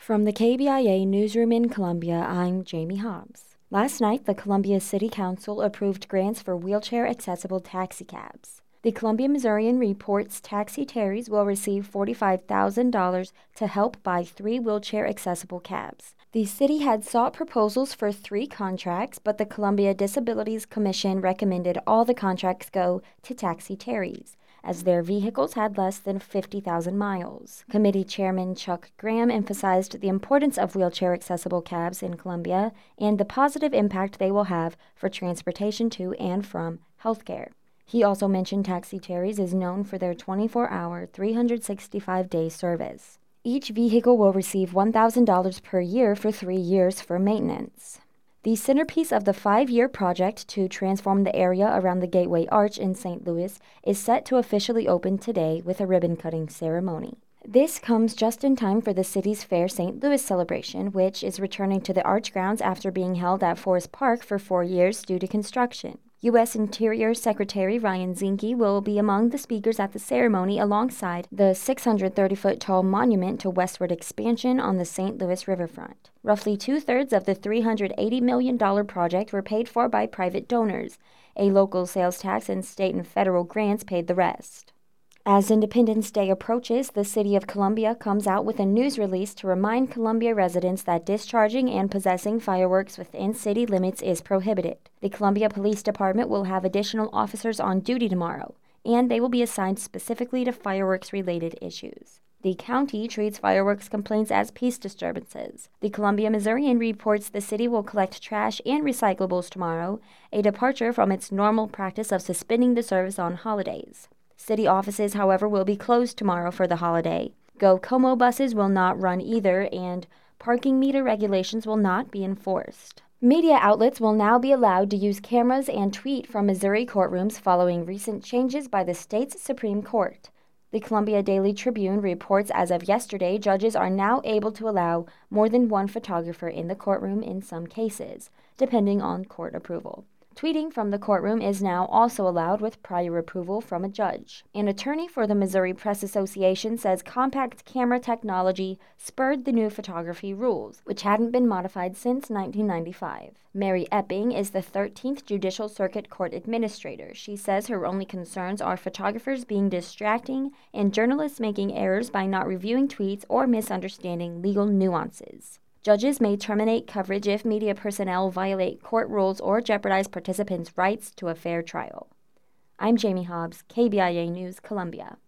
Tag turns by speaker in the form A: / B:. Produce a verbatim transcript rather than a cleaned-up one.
A: From the K B I A newsroom in Columbia, I'm Jamie Hobbs. Last night, the Columbia City Council approved grants for wheelchair-accessible taxicabs. The Columbia Missourian reports Taxi Terry's will receive forty-five thousand dollars to help buy three wheelchair-accessible cabs. The city had sought proposals for three contracts, but the Columbia Disabilities Commission recommended all the contracts go to Taxi Terry's, as their vehicles had less than fifty thousand miles. Committee Chairman Chuck Graham emphasized the importance of wheelchair-accessible cabs in Columbia and the positive impact they will have for transportation to and from healthcare. He also mentioned Taxi Terry's is known for their twenty-four hour, three hundred sixty-five day service. Each vehicle will receive one thousand dollars per year for three years for maintenance. The centerpiece of the five-year project to transform the area around the Gateway Arch in Saint Louis is set to officially open today with a ribbon-cutting ceremony. This comes just in time for the city's Fair Saint Louis celebration, which is returning to the Arch grounds after being held at Forest Park for four years due to construction. U S Interior Secretary Ryan Zinke will be among the speakers at the ceremony alongside the six hundred thirty foot tall monument to westward expansion on the Saint Louis riverfront. Roughly two-thirds of the three hundred eighty million dollars project were paid for by private donors. A local sales tax and state and federal grants paid the rest. As Independence Day approaches, the City of Columbia comes out with a news release to remind Columbia residents that discharging and possessing fireworks within city limits is prohibited. The Columbia Police Department will have additional officers on duty tomorrow, and they will be assigned specifically to fireworks-related issues. The county treats fireworks complaints as peace disturbances. The Columbia Missourian reports the city will collect trash and recyclables tomorrow, a departure from its normal practice of suspending the service on holidays. City offices, however, will be closed tomorrow for the holiday. Go Como buses will not run either, and parking meter regulations will not be enforced. Media outlets will now be allowed to use cameras and tweet from Missouri courtrooms following recent changes by the state's Supreme Court. The Columbia Daily Tribune reports as of yesterday, judges are now able to allow more than one photographer in the courtroom in some cases, depending on court approval. Tweeting from the courtroom is now also allowed with prior approval from a judge. An attorney for the Missouri Press Association says compact camera technology spurred the new photography rules, which hadn't been modified since nineteen ninety-five. Mary Epping is the thirteenth Judicial Circuit Court Administrator. She says her only concerns are photographers being distracting and journalists making errors by not reviewing tweets or misunderstanding legal nuances. Judges may terminate coverage if media personnel violate court rules or jeopardize participants' rights to a fair trial. I'm Jamie Hobbs, K B I A News, Columbia.